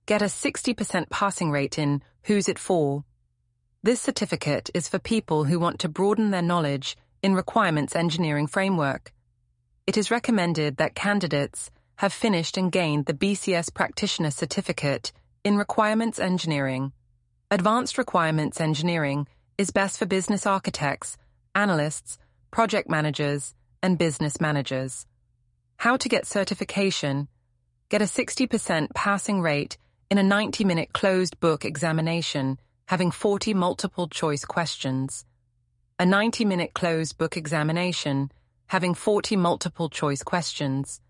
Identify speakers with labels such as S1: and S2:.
S1: Get a 60% passing rate in Who's It For? This certificate is for people who want to broaden their knowledge in requirements engineering framework. It is recommended that candidates have finished and gained the BCS Practitioner Certificate in Requirements Engineering. Advanced Requirements Engineering is best for business architects, analysts, project managers, and business managers. How to get certification? Get a 60% passing rate in a 90-minute closed book examination having 40 multiple-choice questions. A 90-minute closed book examination having 40 multiple-choice questions.